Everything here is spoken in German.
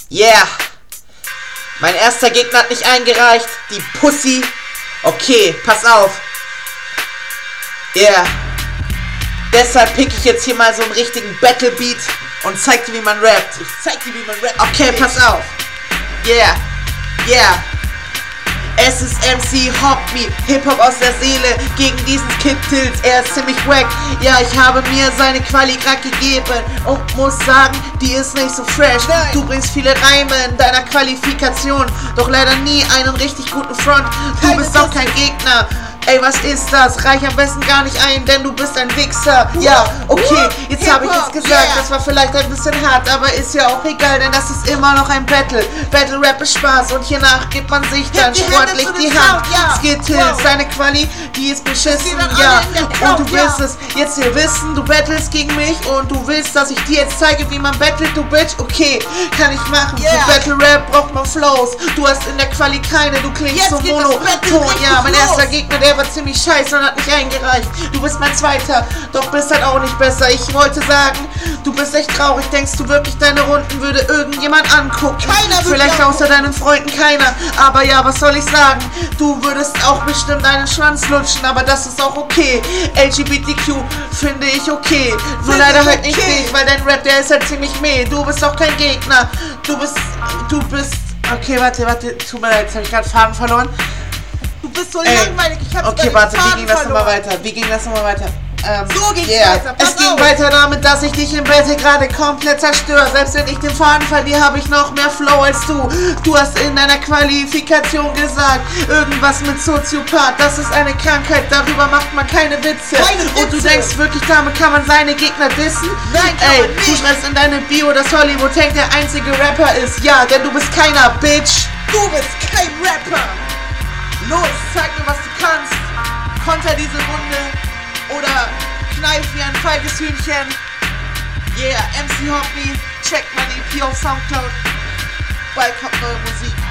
Yeah. Mein erster Gegner hat nicht eingereicht. Die Pussy. Okay, pass auf. Yeah. Deshalb pick ich jetzt hier mal so einen richtigen Battle Beat und zeig dir, wie man rappt. Ich zeig dir, wie man rappt. Okay, pass auf. Yeah. Yeah. Es ist MC Hoppy, Hip-Hop aus der Seele gegen diesen Kid Tills, er ist ziemlich wack. Ja, ich habe mir seine Quali grad gegeben und muss sagen, die ist nicht so fresh. Nein. Du bringst viele Reime in deiner Qualifikation, doch leider nie einen richtig guten Front. Du Keine bist doch kein Gegner. Ey, was ist das? Reich am besten gar nicht ein, denn du bist ein Wichser. Ja, okay, jetzt habe ich es gesagt, yeah. das war vielleicht ein bisschen hart, aber ist ja auch egal, denn das ist immer noch ein Battle. Battle Rap ist Spaß und hiernach gibt man sich dann die Hände sportlich zu die den Hand. Sound, ja. Skittills, Wow. deine Quali, die ist beschissen, gehen dann ja. alle in der Crowd, Und du willst es jetzt hier wissen, du battlest gegen mich und du willst, dass ich dir jetzt zeige, wie man battelt, du Bitch. Okay, kann ich machen. Yeah. Für Battle Rap braucht man Flows. Du hast in der Quali keine, du klingst Jetzt so geht das monoton. Battle richtig Ja, mein los. erster Gegner, der war ziemlich scheiße und hat nicht eingereicht. Du bist mein zweiter, doch bist halt auch nicht besser. Ich wollte sagen, du bist echt traurig. Denkst du wirklich, deine Runden würde irgendjemand angucken? Keiner würde Vielleicht angucken. außer deinen Freunden keiner. Aber ja, was soll ich sagen? Du würdest auch bestimmt einen Schwanz lutschen, aber das ist auch okay. LGBTQ finde ich okay. Nur Find leider ich halt nicht okay. dich, weil dein Rap, der ist halt ziemlich meh. Du bist auch kein Gegner. Du bist. Okay, warte, tut mir leid, jetzt hab ich gerade Faden verloren. Du bist so langweilig, ich hab Okay, warte, wie ging das nochmal weiter? So ging's weiter, pass Es ging auf. weiter damit, dass ich dich im Battle gerade komplett zerstöre. Selbst wenn ich den Faden verliere, habe ich noch mehr Flow als du. Du hast in deiner Qualifikation gesagt, irgendwas mit Soziopath. Das ist eine Krankheit, darüber macht man keine Witze. Und du denkst wirklich, damit kann man seine Gegner dissen? Nein, kann Ey, man du nicht. schreibst in deine Bio, dass Hollywood Hank der einzige Rapper ist. Ja, denn du bist keiner, Bitch. Du bist kein Rapper. Los, zeig mir, was du kannst. Konter diese Runde oder kneif wie ein feiges Hühnchen. Yeah, MC Hoppy, check mein EP auf Soundcloud. Bald kommt neue Musik.